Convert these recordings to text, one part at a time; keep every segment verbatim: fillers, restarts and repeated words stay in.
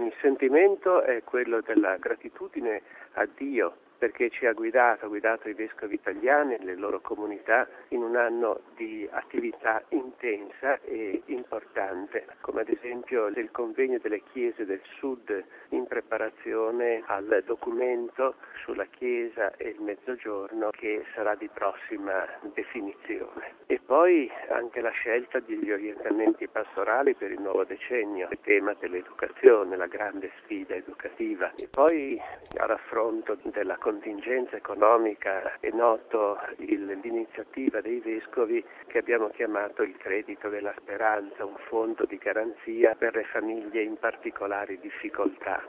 Il sentimento è quello della gratitudine a Dio, perché ci ha guidato, ha guidato i vescovi italiani e le loro comunità in un anno di attività intensa e importante, come ad esempio il convegno delle chiese del Sud in preparazione al documento sulla Chiesa e il Mezzogiorno che sarà di prossima definizione. E poi anche la scelta degli orientamenti pastorali per il nuovo decennio, il tema dell'educazione, la grande sfida educativa. E poi a raffronto della contingenza economica è noto il, l'iniziativa dei vescovi che abbiamo chiamato il credito della speranza, un fondo di garanzia per le famiglie in particolari difficoltà.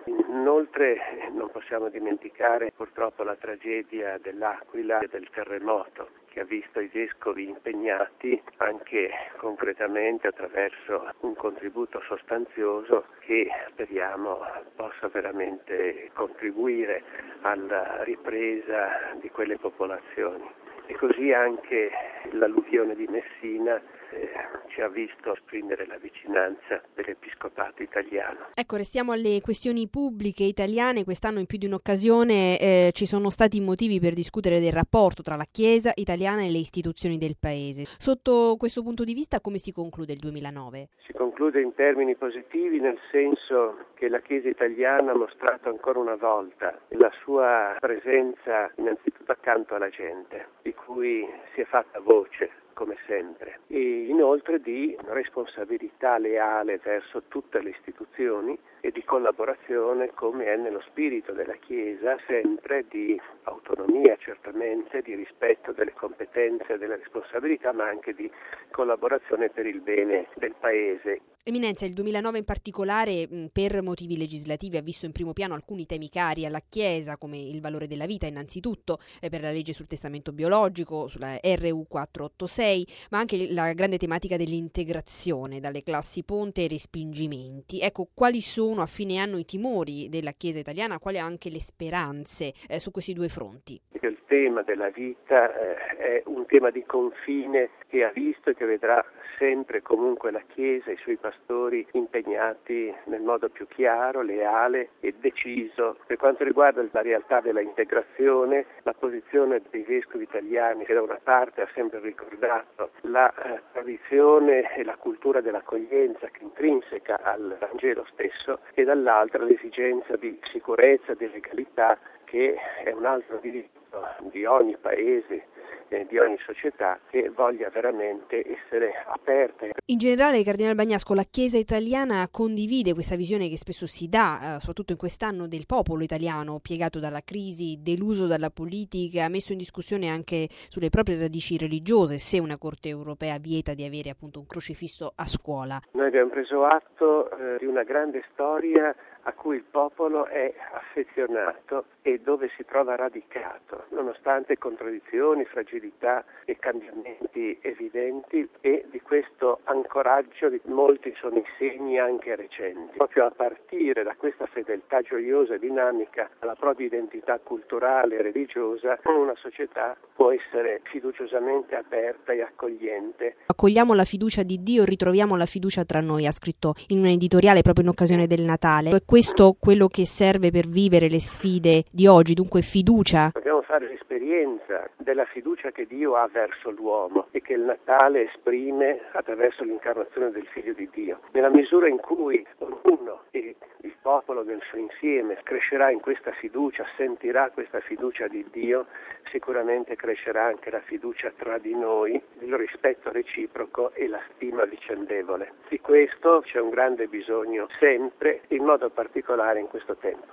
Inoltre non possiamo dimenticare purtroppo la tragedia dell'Aquila e del terremoto, che ha visto i vescovi impegnati anche concretamente attraverso un contributo sostanzioso che speriamo possa veramente contribuire alla ripresa di quelle popolazioni. E così anche l'alluvione di Messina eh, ci ha visto esprimere la vicinanza dell'Episcopato italiano. Ecco, restiamo alle questioni pubbliche italiane. Quest'anno in più di un'occasione eh, ci sono stati motivi per discutere del rapporto tra la Chiesa italiana e le istituzioni del Paese. Sotto questo punto di vista, come si conclude il duemilanove? Si conclude in termini positivi, nel senso che la Chiesa italiana ha mostrato ancora una volta la sua presenza innanzitutto accanto alla gente, di cui si è fatta voce come sempre, e inoltre di responsabilità leale verso tutte le istituzioni e di collaborazione come è nello spirito della Chiesa, sempre di autonomia certamente, di rispetto delle competenze e delle responsabilità, ma anche di collaborazione per il bene del Paese. Eminenza, il duemilanove in particolare per motivi legislativi ha visto in primo piano alcuni temi cari alla Chiesa, come il valore della vita innanzitutto, eh, per la legge sul testamento biologico, sulla R U quattrocentottantasei, ma anche la grande tematica dell'integrazione dalle classi ponte ai respingimenti. Ecco, quali sono a fine anno i timori della Chiesa italiana, quali anche le speranze eh, su questi due fronti? Il tema della vita eh, è un tema di confine che ha visto e che vedrà sempre comunque la Chiesa e i suoi pastori impegnati nel modo più chiaro, leale e deciso. Per quanto riguarda la realtà della integrazione, la posizione dei vescovi italiani, che da una parte ha sempre ricordato la eh, tradizione e la cultura dell'accoglienza che è intrinseca al Vangelo stesso, e dall'altra l'esigenza di sicurezza, di legalità, che è un altro diritto di ogni paese, eh, di ogni società che voglia veramente essere aperta. In generale, Cardinal Bagnasco, la Chiesa italiana condivide questa visione che spesso si dà, eh, soprattutto in quest'anno, del popolo italiano piegato dalla crisi, deluso dalla politica, messo in discussione anche sulle proprie radici religiose, se una Corte europea vieta di avere appunto un crocifisso a scuola. Noi abbiamo preso atto eh, di una grande storia a cui il popolo è affezionato e dove si trova radicato, nonostante contraddizioni, fragilità e cambiamenti evidenti, e di questo ancoraggio di molti sono i segni anche recenti. Proprio a partire da questa fedeltà gioiosa e dinamica alla propria identità culturale e religiosa, una società può essere fiduciosamente aperta e accogliente. Accogliamo la fiducia di Dio, ritroviamo la fiducia tra noi, ha scritto in un editoriale proprio in occasione del Natale. È questo quello che serve per vivere le sfide di oggi, dunque fiducia? Dobbiamo fare l'esperienza della fiducia che Dio ha verso l'uomo e che il Natale esprime attraverso l'incarnazione del Figlio di Dio. Nella misura in cui ognuno e il popolo nel suo insieme crescerà in questa fiducia, sentirà questa fiducia di Dio, sicuramente crescerà anche la fiducia tra di noi, il rispetto reciproco e la stima vicendevole. Di questo c'è un grande bisogno sempre, in modo particolare in questo tempo.